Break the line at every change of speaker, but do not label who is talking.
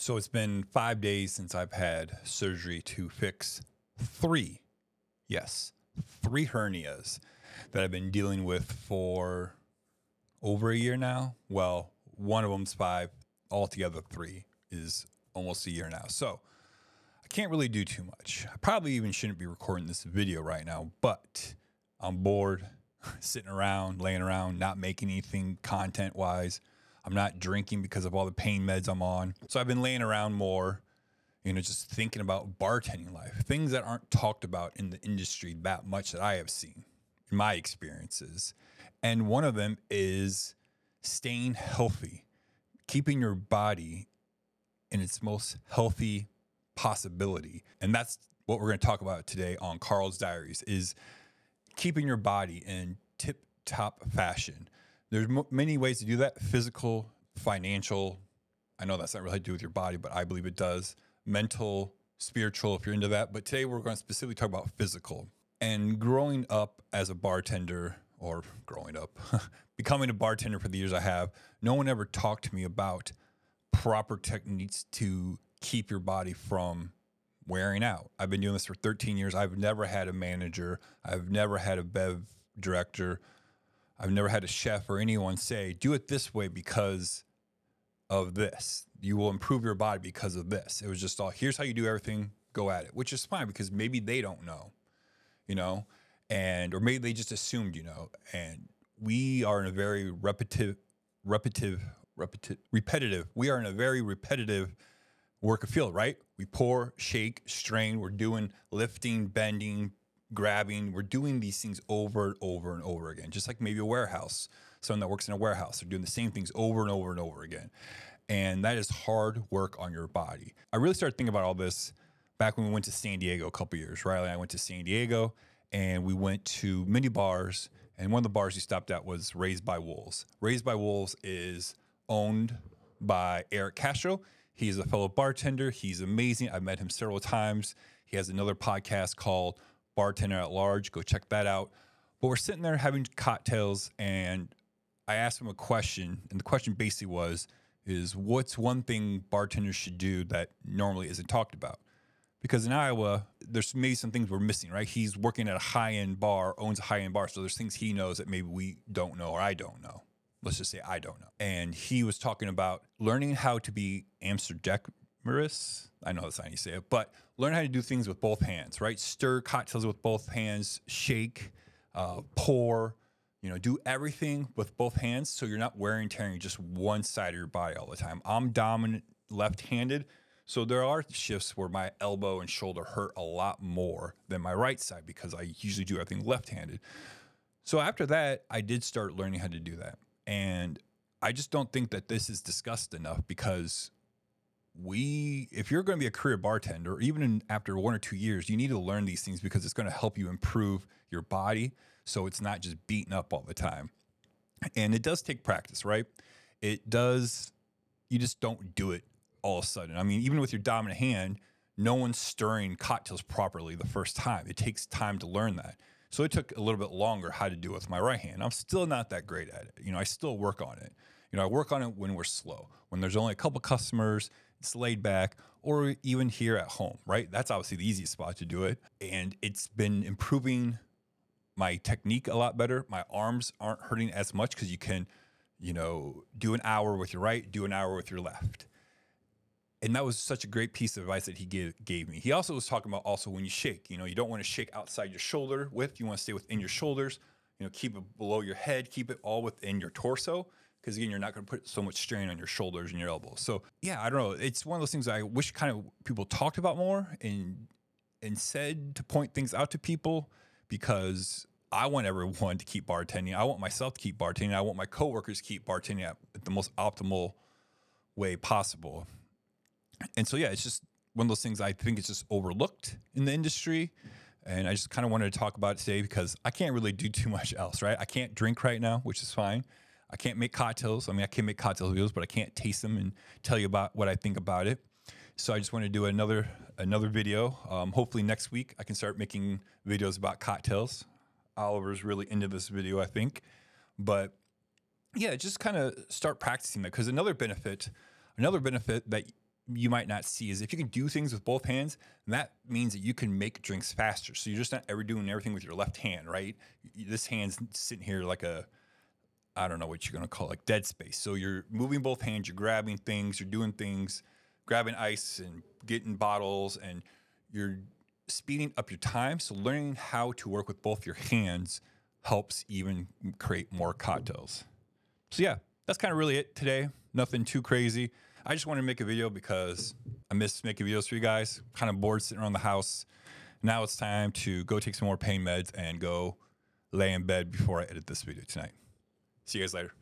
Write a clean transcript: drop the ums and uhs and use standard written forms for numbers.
So it's been 5 days since I've had surgery to fix three, yes, three hernias that I've been dealing with for over a year now. Well, one of them's 5, altogether 3 is almost a year now. So I can't really do too much. I probably even shouldn't be recording this video right now, but I'm bored, sitting around, laying around, not making anything content wise. I'm not drinking because of all the pain meds I'm on. So I've been laying around more, just thinking about bartending life, things that aren't talked about in the industry that much that I have seen in my experiences. And one of them is staying healthy, keeping your body in its most healthy possibility. And that's what we're going to talk about today on Carl's Diaries, is keeping your body in tip-top fashion. There's many ways to do that: physical, financial. I know that's not really to do with your body, but I believe it does. Mental, spiritual, if you're into that. But today we're going to specifically talk about physical. And growing up as a bartender, or growing up, becoming a bartender for the years I have, no one ever talked to me about proper techniques to keep your body from wearing out. I've been doing this for 13 years. I've never had a manager. I've never had a bev director. I've never had a chef or anyone say, do it this way because of this. You will improve your body because of this. It was just all, here's how you do everything, go at it, which is fine because maybe they don't know, or maybe they just assumed, and we are in a very repetitive. We are in a very repetitive work of field, right? We pour, shake, strain. We're doing lifting, bending, grabbing. We're doing these things over and over and over again, just like maybe a warehouse. Someone that works in a warehouse, they're doing the same things over and over and over again. And that is hard work on your body. I really started thinking about all this back when we went to San Diego a couple years. Riley and I went to San Diego and we went to many bars. And one of the bars we stopped at was Raised by Wolves. Raised by Wolves is owned by Eric Castro. He's a fellow bartender. He's amazing. I've met him several times. He has another podcast called Bartender at Large. Go check that out. But we're sitting there having cocktails, and I asked him a question, and the question basically is what's one thing bartenders should do that normally isn't talked about? Because in Iowa, there's maybe some things we're missing, right? He's working at a high-end bar, owns a high-end bar, so there's things he knows that maybe we don't know or I don't know. Let's just say I don't know. And he was talking about learning how to be ambidextrous. I know that's not how you say it, but learn how to do things with both hands, right? Stir cocktails with both hands, shake, pour, do everything with both hands so you're not wearing and tearing just one side of your body all the time. I'm dominant left-handed, so there are shifts where my elbow and shoulder hurt a lot more than my right side because I usually do everything left-handed. So after that, I did start learning how to do that. And I just don't think that this is discussed enough because if you're going to be a career bartender, even after 1 or 2 years, you need to learn these things because it's going to help you improve your body so it's not just beaten up all the time. And it does take practice, right? It does. You just don't do it all of a sudden. I mean, even with your dominant hand, no one's stirring cocktails properly the first time. It takes time to learn that. So it took a little bit longer how to do it with my right hand. I'm still not that great at it. I still work on it. I work on it when we're slow, when there's only a couple customers, it's laid back, or even here at home, right? That's obviously the easiest spot to do it. And it's been improving my technique a lot better. My arms aren't hurting as much because you can, do an hour with your right, do an hour with your left. And that was such a great piece of advice that he gave me. He also was talking about when you shake, you don't want to shake outside your shoulder width. You want to stay within your shoulders, keep it below your head, keep it all within your torso. Because again, you're not going to put so much strain on your shoulders and your elbows. So yeah, I don't know. It's one of those things I wish kind of people talked about more and said to point things out to people, because I want everyone to keep bartending. I want myself to keep bartending. I want my coworkers to keep bartending at the most optimal way possible. And so, yeah, it's just one of those things I think it's just overlooked in the industry. And I just kind of wanted to talk about it today because I can't really do too much else, right? I can't drink right now, which is fine. I can't make cocktails. I can make cocktail videos, but I can't taste them and tell you about what I think about it. So I just want to do another video. Hopefully next week I can start making videos about cocktails. Oliver's really into this video, I think. But yeah, just kind of start practicing that, because another benefit that you might not see is if you can do things with both hands, that means that you can make drinks faster. So you're just not ever doing everything with your left hand, right? This hand's sitting here like a, I don't know what you're gonna call it, like dead space. So you're moving both hands, you're grabbing things, you're doing things, grabbing ice and getting bottles, and you're speeding up your time. So learning how to work with both your hands helps even create more cocktails. So yeah, that's kind of really it today. Nothing too crazy. I just wanted to make a video because I miss making videos for you guys. Kind of bored sitting around the house. Now it's time to go take some more pain meds and go lay in bed before I edit this video tonight. See you guys later.